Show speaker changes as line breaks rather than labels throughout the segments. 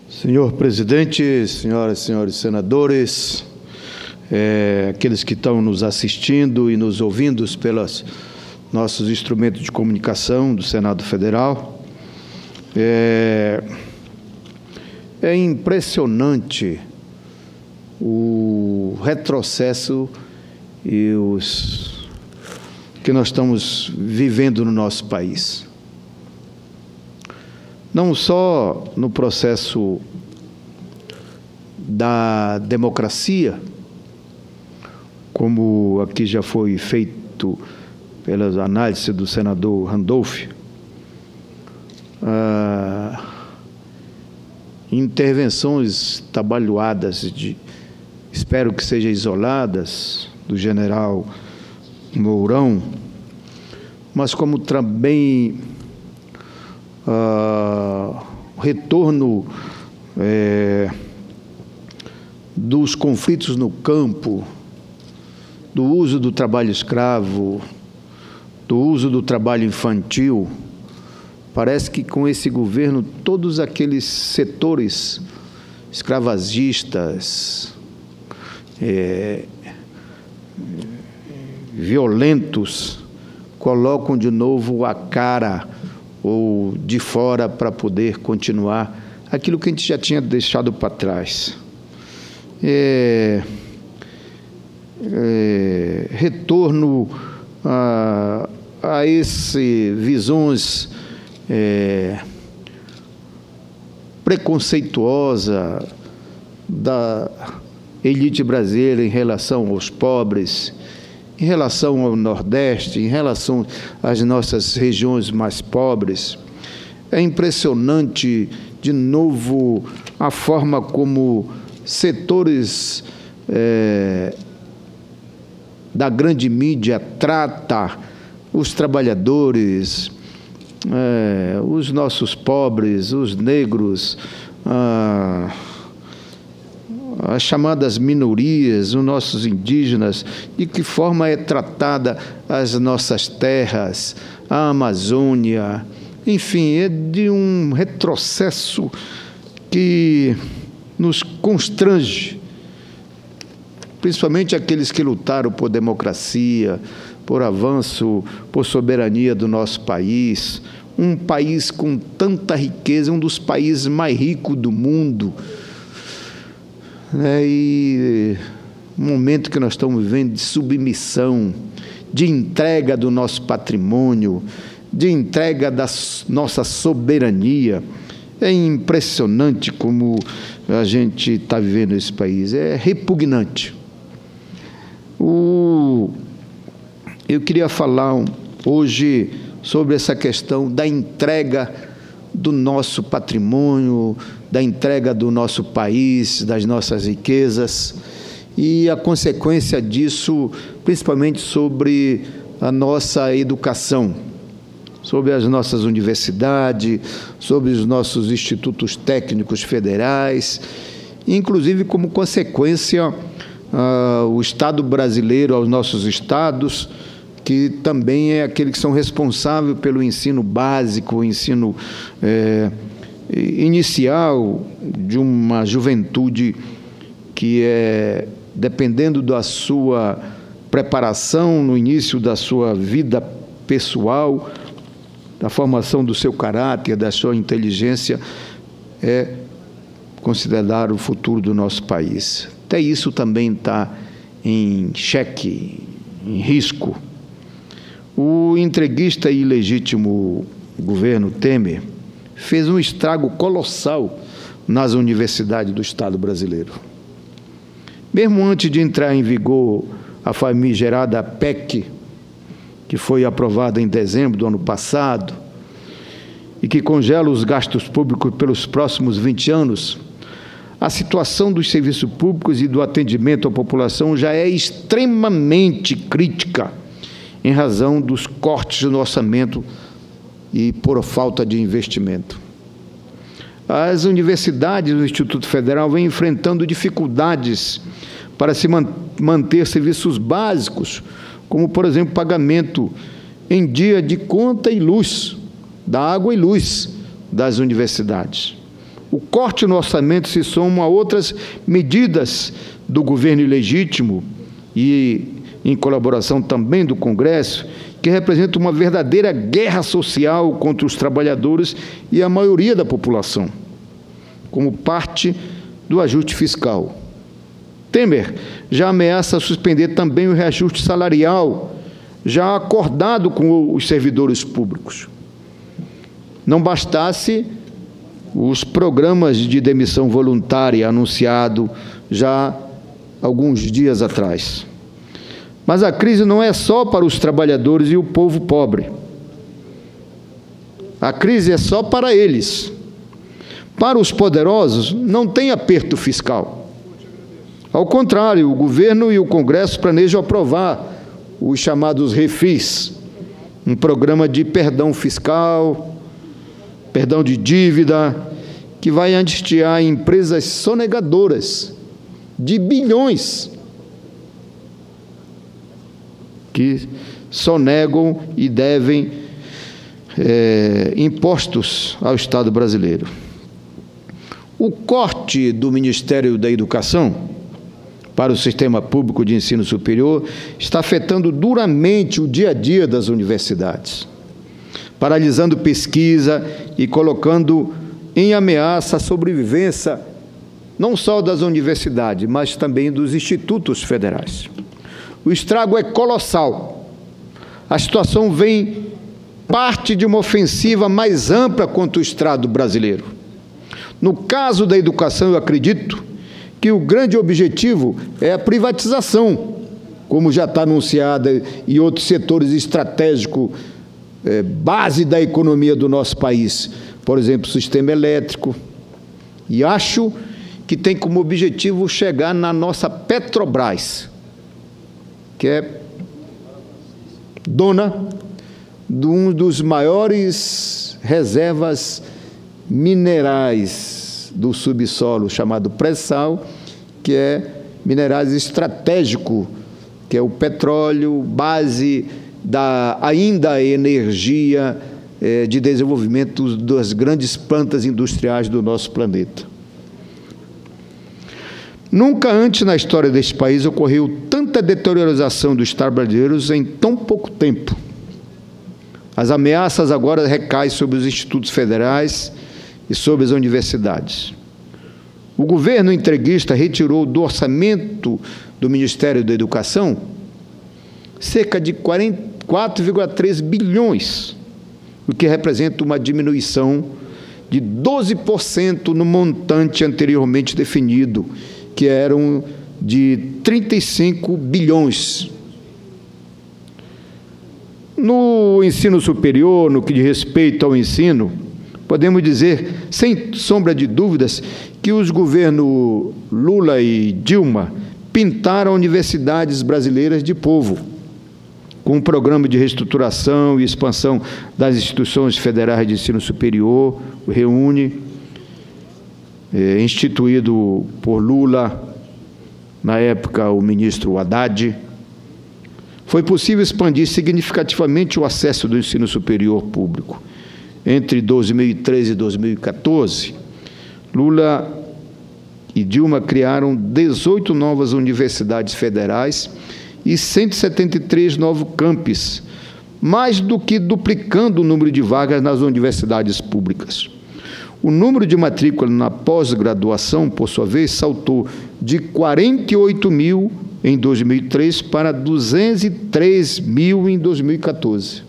Senhor presidente, senhoras e senhores senadores, aqueles que estão nos assistindo e nos ouvindo pelos nossos instrumentos de comunicação do Senado Federal, é impressionante o retrocesso e os que nós estamos vivendo no nosso país. Não só no processo da democracia, como aqui já foi feito pelas análises do senador Randolph, intervenções trabalhadas, espero que sejam isoladas, do general Mourão, mas como também o retorno dos conflitos no campo, do uso do trabalho escravo, do uso do trabalho infantil. Parece que com esse governo todos aqueles setores escravagistas, violentos, colocam de novo a cara ou de fora para poder continuar aquilo que a gente já tinha deixado para trás. Retorno a esse visões preconceituosa da elite brasileira em relação aos pobres, em relação ao Nordeste, em relação às nossas regiões mais pobres. É impressionante, de novo, a forma como setores da grande mídia trata os trabalhadores, os nossos pobres, os negros, as chamadas minorias, os nossos indígenas, de que forma é tratada as nossas terras, a Amazônia, enfim, é de um retrocesso que nos constrange, principalmente aqueles que lutaram por democracia, por avanço, por soberania do nosso país, um país com tanta riqueza, um dos países mais ricos do mundo, e um momento que nós estamos vivendo de submissão, de entrega do nosso patrimônio, de entrega da nossa soberania. É impressionante como a gente está vivendo esse país, é repugnante. Eu queria falar hoje sobre essa questão da entrega do nosso patrimônio, da entrega do nosso país, das nossas riquezas, e a consequência disso, principalmente sobre a nossa educação, sobre as nossas universidades, sobre os nossos institutos técnicos federais, inclusive como consequência o Estado brasileiro, aos nossos estados, que também é aquele que são responsáveis pelo ensino básico, o ensino inicial de uma juventude que dependendo da sua preparação no início da sua vida pessoal, da formação do seu caráter, da sua inteligência, é considerar o futuro do nosso país. Até isso também está em xeque, em risco. O entreguista e ilegítimo governo Temer fez um estrago colossal nas universidades do Estado brasileiro. Mesmo antes de entrar em vigor a famigerada PEC, que foi aprovada em dezembro do ano passado, e que congela os gastos públicos pelos próximos 20 anos, a situação dos serviços públicos e do atendimento à população já é extremamente crítica, em razão dos cortes no orçamento e por falta de investimento. As universidades do Instituto Federal vêm enfrentando dificuldades para se manter serviços básicos, como, por exemplo, pagamento em dia de conta e luz, da água e luz das universidades. O corte no orçamento se soma a outras medidas do governo ilegítimo e em colaboração também do Congresso, que representa uma verdadeira guerra social contra os trabalhadores e a maioria da população, como parte do ajuste fiscal. Temer já ameaça suspender também o reajuste salarial, já acordado com os servidores públicos. Não bastasse os programas de demissão voluntária anunciado já alguns dias atrás. Mas a crise não é só para os trabalhadores e o povo pobre. A crise é só para eles. Para os poderosos, não tem aperto fiscal. Ao contrário, o governo e o Congresso planejam aprovar os chamados refis, um programa de perdão fiscal, perdão de dívida, que vai anistiar empresas sonegadoras de bilhões que sonegam e devem impostos ao Estado brasileiro. O corte do Ministério da Educação para o sistema público de ensino superior está afetando duramente o dia a dia das universidades, paralisando pesquisa e colocando em ameaça a sobrevivência não só das universidades, mas também dos institutos federais. O estrago é colossal. A situação vem parte de uma ofensiva mais ampla contra o Estado brasileiro. No caso da educação, eu acredito que o grande objetivo é a privatização, como já está anunciada em outros setores estratégicos, base da economia do nosso país, por exemplo, o sistema elétrico. E acho que tem como objetivo chegar na nossa Petrobras, que é dona de um dos maiores reservas minerais do subsolo, chamado pré-sal, que é minerais estratégico, que é o petróleo, base da ainda energia de desenvolvimento das grandes plantas industriais do nosso planeta. Nunca antes na história deste país ocorreu tanta deterioração do Estado brasileiro em tão pouco tempo. As ameaças agora recaem sobre os institutos federais e sobre as universidades. O governo entreguista retirou do orçamento do Ministério da Educação cerca de 4,3 bilhões, o que representa uma diminuição de 12% no montante anteriormente definido, que eram de 35 bilhões. No ensino superior, no que diz respeito ao ensino, podemos dizer, sem sombra de dúvidas, que os governos Lula e Dilma pintaram universidades brasileiras de povo, com um programa de reestruturação e expansão das instituições federais de ensino superior, o REUNE, instituído por Lula, na época o ministro Haddad. Foi possível expandir significativamente o acesso do ensino superior público. Entre 2013 e 2014, Lula e Dilma criaram 18 novas universidades federais e 173 novos campus, mais do que duplicando o número de vagas nas universidades públicas. O número de matrícula na pós-graduação, por sua vez, saltou de 48 mil em 2003 para 203 mil em 2014.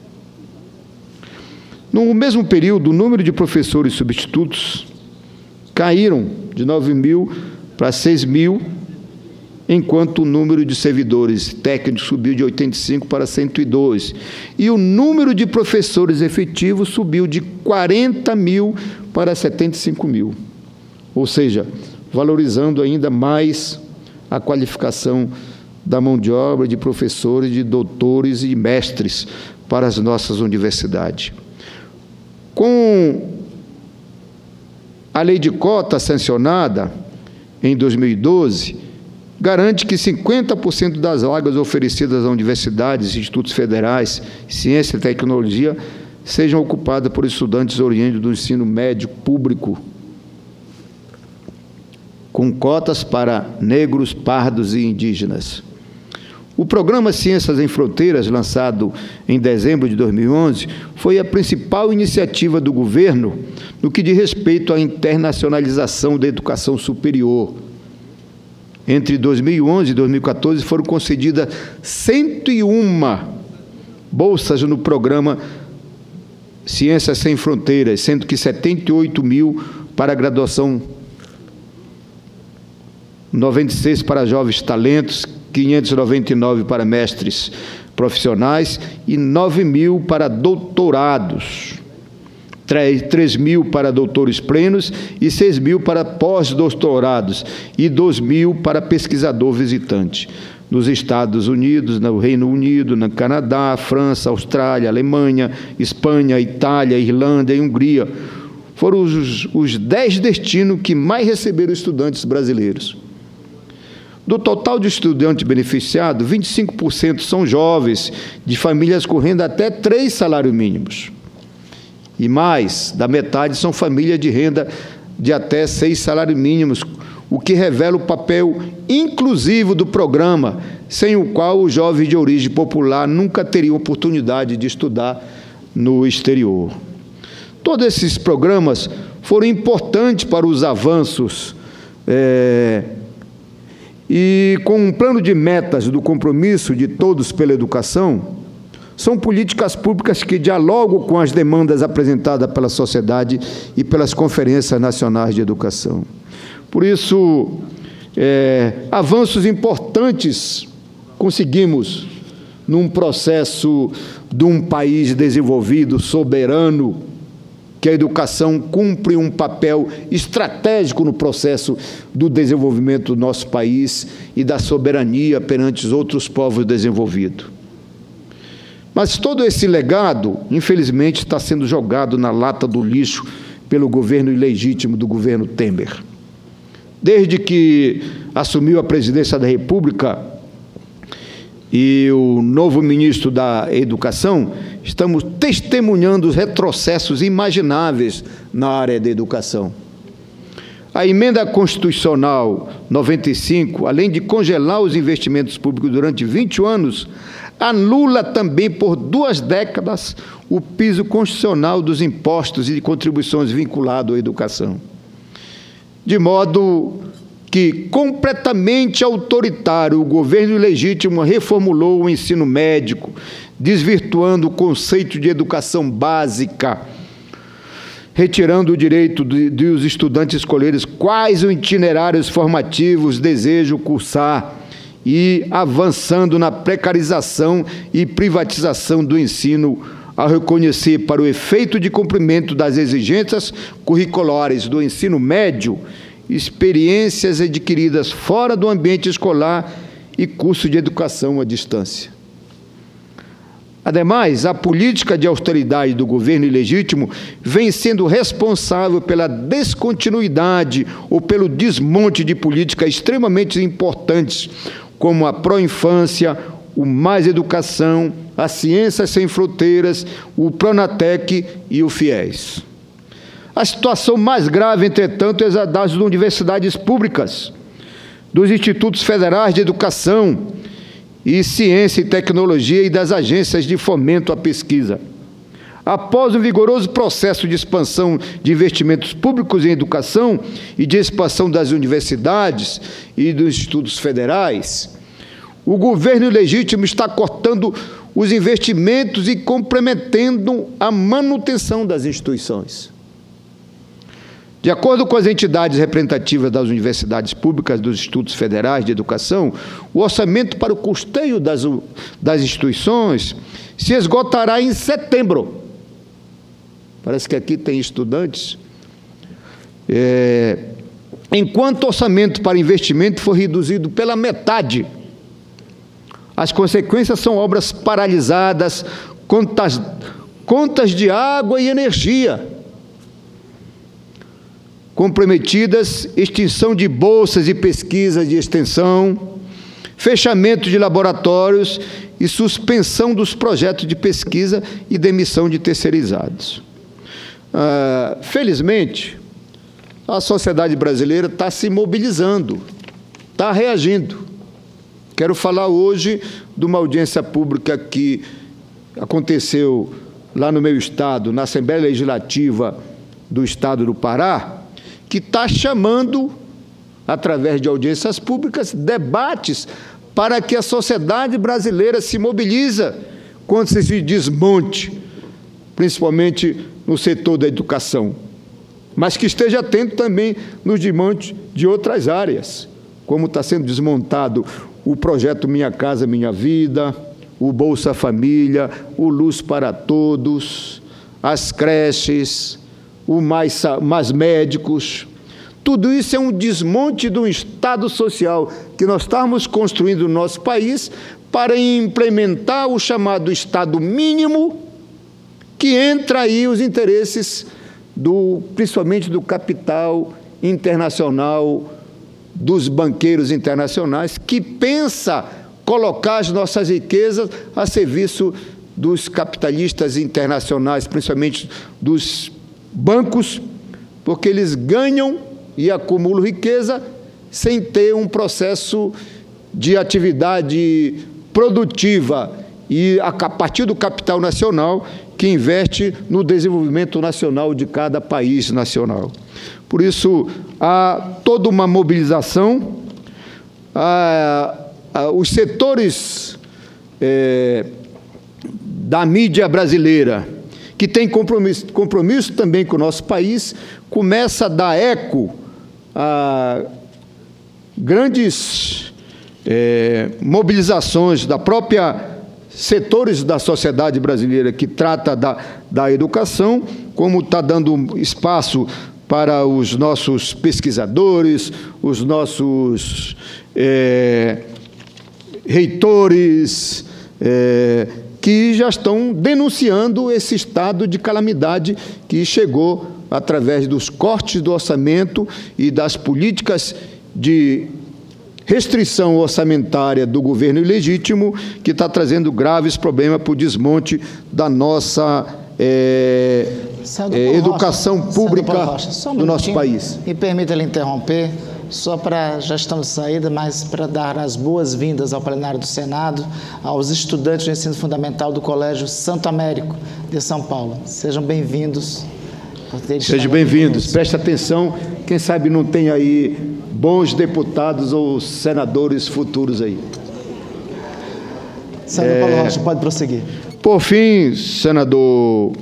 No mesmo período, o número de professores substitutos caíram de 9 mil para 6 mil, enquanto o número de servidores técnicos subiu de 85 para 102. E o número de professores efetivos subiu de 40 mil para 75 mil. Ou seja, valorizando ainda mais a qualificação da mão de obra de professores, de doutores e mestres para as nossas universidades. Com a lei de cota sancionada em 2012, garante que 50% das vagas oferecidas a universidades e institutos federais, ciência e tecnologia, sejam ocupadas por estudantes oriundos do ensino médio público com cotas para negros, pardos e indígenas. O programa Ciências em Fronteiras, lançado em dezembro de 2011, foi a principal iniciativa do governo no que diz respeito à internacionalização da educação superior. Entre 2011 e 2014 foram concedidas 101 bolsas no programa Ciências Sem Fronteiras, sendo que 78 mil para a graduação, 96 para jovens talentos, 599 para mestres profissionais e 9 mil para doutorados, 3 mil para doutores plenos e 6 mil para pós-doutorados e 2 mil para pesquisador visitante. Nos Estados Unidos, no Reino Unido, no Canadá, França, Austrália, Alemanha, Espanha, Itália, Irlanda e Hungria. Foram os 10 destinos que mais receberam estudantes brasileiros. Do total de estudantes beneficiados, 25% são jovens de famílias com renda até 3 salários mínimos. E mais da metade são famílias de renda de até 6 salários mínimos, o que revela o papel inclusivo do programa, sem o qual os jovens de origem popular nunca teriam oportunidade de estudar no exterior. Todos esses programas foram importantes para os avanços e com um plano de metas do compromisso de todos pela educação, são políticas públicas que dialogam com as demandas apresentadas pela sociedade e pelas conferências nacionais de educação. Por isso, avanços importantes conseguimos num processo de um país desenvolvido, soberano, que a educação cumpre um papel estratégico no processo do desenvolvimento do nosso país e da soberania perante os outros povos desenvolvidos. Mas todo esse legado, infelizmente, está sendo jogado na lata do lixo pelo governo ilegítimo do governo Temer. Desde que assumiu a presidência da República e o novo ministro da Educação, estamos testemunhando os retrocessos imagináveis na área da educação. A emenda constitucional 95, além de congelar os investimentos públicos durante 20 anos, anula também por 2 décadas o piso constitucional dos impostos e de contribuições vinculados à educação. De modo que, completamente autoritário, o governo ilegítimo reformulou o ensino médico, desvirtuando o conceito de educação básica, retirando o direito de os estudantes escolherem quais os itinerários formativos desejam cursar e avançando na precarização e privatização do ensino, ao reconhecer, para o efeito de cumprimento das exigências curriculares do ensino médio, experiências adquiridas fora do ambiente escolar e curso de educação à distância. Ademais, a política de austeridade do governo ilegítimo vem sendo responsável pela descontinuidade ou pelo desmonte de políticas extremamente importantes, como a Proinfância, o Mais Educação, a Ciências Sem Fronteiras, o Pronatec e o FIES. A situação mais grave, entretanto, é a das universidades públicas, dos institutos federais de educação e ciência e tecnologia e das agências de fomento à pesquisa. Após um vigoroso processo de expansão de investimentos públicos em educação e de expansão das universidades e dos institutos federais, o governo ilegítimo está cortando os investimentos e comprometendo a manutenção das instituições. De acordo com as entidades representativas das universidades públicas dos institutos federais de educação, o orçamento para o custeio das instituições se esgotará em setembro. Parece que aqui tem estudantes. Enquanto o orçamento para investimento foi reduzido pela metade. As consequências são obras paralisadas, contas de água e energia comprometidas, extinção de bolsas de pesquisa de extensão, fechamento de laboratórios e suspensão dos projetos de pesquisa e demissão de terceirizados. Felizmente, a sociedade brasileira está se mobilizando, está reagindo. Quero falar hoje de uma audiência pública que aconteceu lá no meu estado, na Assembleia Legislativa do Estado do Pará, que está chamando, através de audiências públicas, debates para que a sociedade brasileira se mobilize contra esse desmonte, principalmente no setor da educação, mas que esteja atento também nos desmontes de outras áreas, como está sendo desmontado o projeto Minha Casa Minha Vida, o Bolsa Família, o Luz para Todos, as creches, o mais médicos. Tudo isso é um desmonte de um Estado social que nós estamos construindo no nosso país para implementar o chamado Estado mínimo, que entra aí os interesses, principalmente do capital internacional, dos banqueiros internacionais, que pensa colocar as nossas riquezas a serviço dos capitalistas internacionais, principalmente dos bancos, porque eles ganham e acumulam riqueza sem ter um processo de atividade produtiva e a partir do capital nacional que investe no desenvolvimento nacional de cada país nacional. Por isso, há toda uma mobilização, os setores da mídia brasileira, que tem compromisso também com o nosso país, começa a dar eco a grandes mobilizações da própria setores da sociedade brasileira que trata da educação, como está dando espaço para os nossos pesquisadores, os nossos reitores, que já estão denunciando esse estado de calamidade que chegou através dos cortes do orçamento e das políticas de restrição orçamentária do governo ilegítimo, que está trazendo graves problemas para o desmonte da nossa educação pública do nosso país.
Me permita lhe interromper, só para, já estamos de saída, mas para dar as boas-vindas ao plenário do Senado, aos estudantes do ensino fundamental do Colégio Santo Américo de São Paulo. Sejam bem-vindos.
Sejam bem-vindos. Preste atenção, quem sabe não tem aí bons deputados ou senadores futuros aí.
Senador Paulo Rocha, pode prosseguir.
Por fim, senador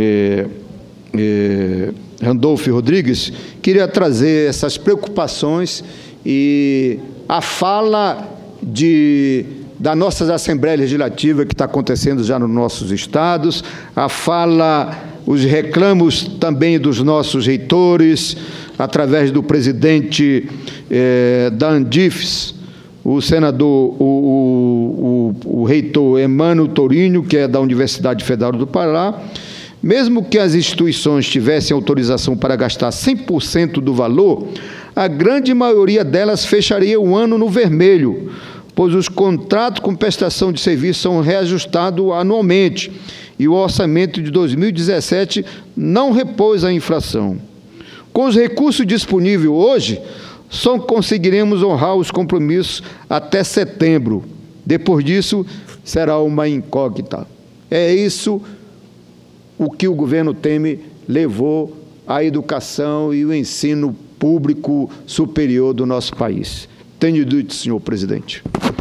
Randolfo Rodrigues, queria trazer essas preocupações e a fala da nossa Assembleia Legislativa que está acontecendo já nos nossos estados, a fala, os reclamos também dos nossos reitores, através do presidente da Andifes, o senador, o reitor Emmanuel Torinho, que é da Universidade Federal do Pará. Mesmo que as instituições tivessem autorização para gastar 100% do valor, a grande maioria delas fecharia o ano no vermelho, pois os contratos com prestação de serviço são reajustados anualmente e o orçamento de 2017 não repôs a inflação. Com os recursos disponíveis hoje, só conseguiremos honrar os compromissos até setembro. Depois disso, será uma incógnita. É isso o que o governo Temer levou à educação e o ensino público superior do nosso país. Tenho dito, senhor presidente.